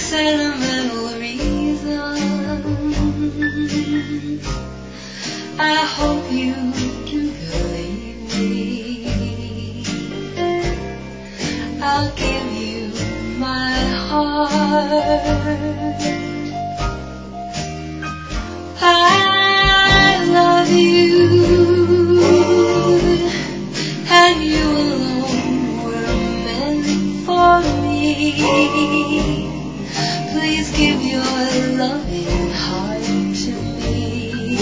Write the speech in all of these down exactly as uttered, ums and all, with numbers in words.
sentimental reasons. I hope you can believe me. I'll give you my heart. I love you, and you alone were meant for me. Please give your loving heart to me,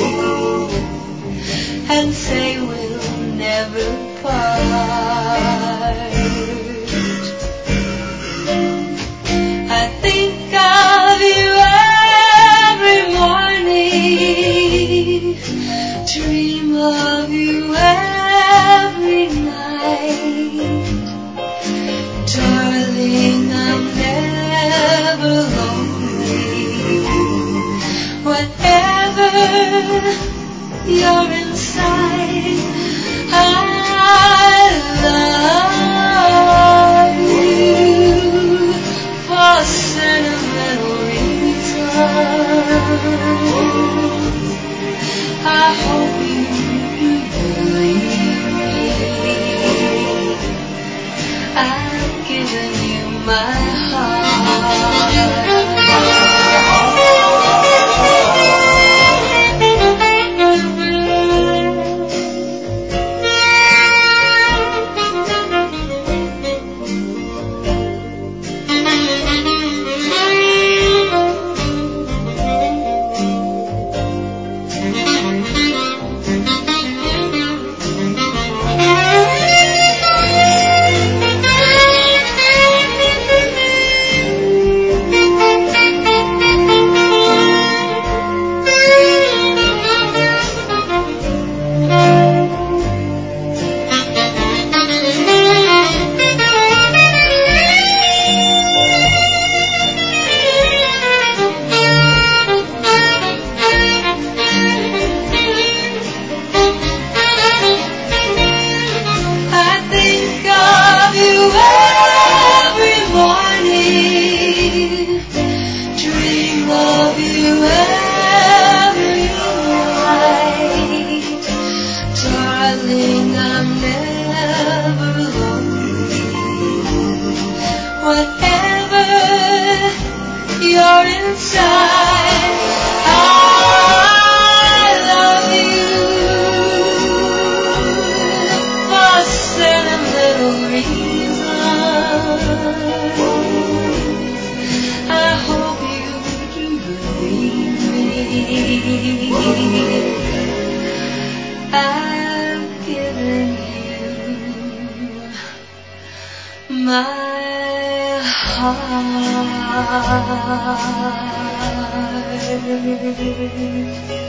and say we'll never part. I think of you every morning, dream of you every night. Darling, I'm never lonely. Whatever you're inside, I love you for sentimental reasons. I hope you believe me. I've given you my I've given you my heart.